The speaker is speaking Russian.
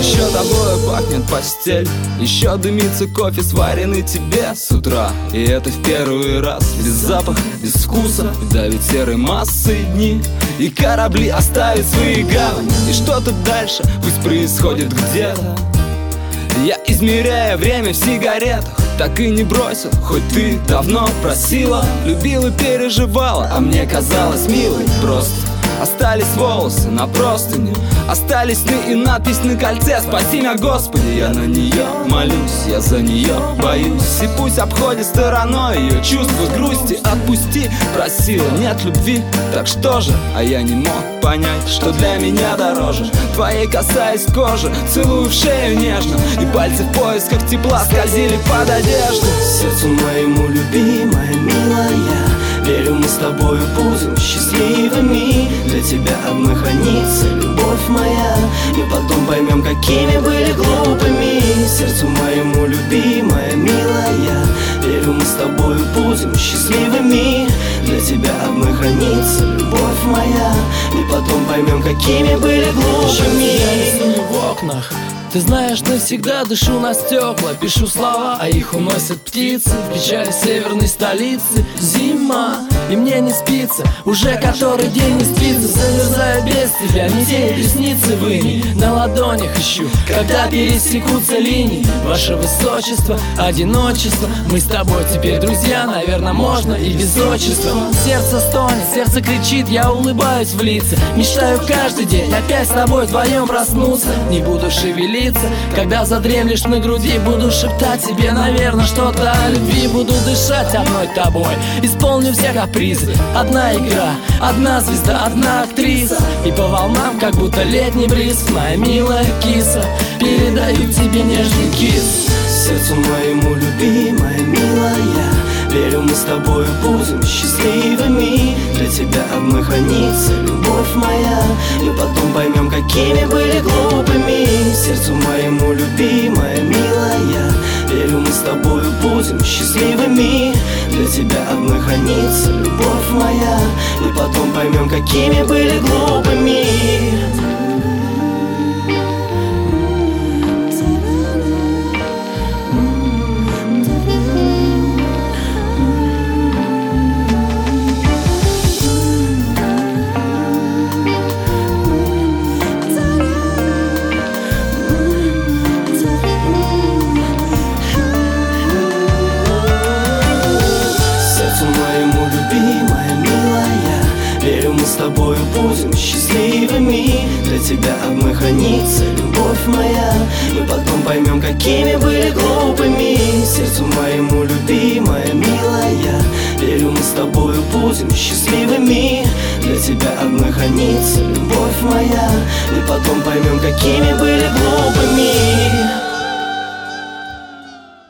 Еще тобой пахнет постель, еще дымится кофе, сваренный тебе с утра. И это в первый раз, без запаха, без вкуса, давит серой массой дни. И корабли оставят свои гавани, и что-то дальше пусть происходит где-то. Я измеряю время в сигаретах, так и не бросил, хоть ты давно просила. Любила и переживала, а мне казалось милой. Просто остались волосы на простыне, остались сны и надпись на кольце. Спаси меня, Господи, я на нее молюсь, я за нее боюсь. И пусть обходит стороной ее чувства грусти, отпусти, просила, нет любви, так что же? А я не мог понять, что для меня дороже. Твоей касаясь кожи, целую в шею нежно, и пальцы в поисках тепла скользили под одежду. Сердцу моему любимая, милая, верю, мы с тобою будем счастливыми. Для тебя одной хранится любовь моя, и потом поймем, какими были глупыми. Сердцу моему любимая, милая, верю, мы с тобою будем счастливыми. Для тебя одной хранится любовь моя, и потом поймем, какими были глупыми. В окнах, ты знаешь, навсегда дышу на стекла, пишу слова, а их уносят птицы в печали северной столицы. Зима, и мне не спится, уже который день не спится. Замерзаю без тебя, метель ресницы вынь, на ладонях ищу, когда пересекутся линии. Ваше высочество, одиночество, мы с тобой теперь друзья, наверное, можно и без отчества. Сердце стонет, сердце кричит, я улыбаюсь в лица, мечтаю каждый день опять с тобой вдвоем проснуться. Не буду шевелиться, когда задремлешь на груди, буду шептать тебе, наверное, что-то о любви. Буду дышать одной тобой, исполню все капризы. Одна игра, одна звезда, одна актриса, и по волнам, как будто летний бриз. Моя милая киса, передаю тебе нежный кис. Сердцу моему любимая, милая, верю, мы с тобою будем счастливыми. Для тебя одной хранится любовь моя, и потом поймем, какими были глупыми. Сердцу моему любимая, милая, верю, мы с тобою будем счастливыми. Для тебя одной хранится любовь моя, и потом поймем, какими были глупыми. Верю, мы с тобою будем счастливыми. Для тебя одной хранится любовь моя, и потом поймем, какими были глупыми. Сердцу моему любимая, милая, верю, мы с тобою будем счастливыми. Для тебя одной хранится любовь моя, и потом поймем, какими были глупыми.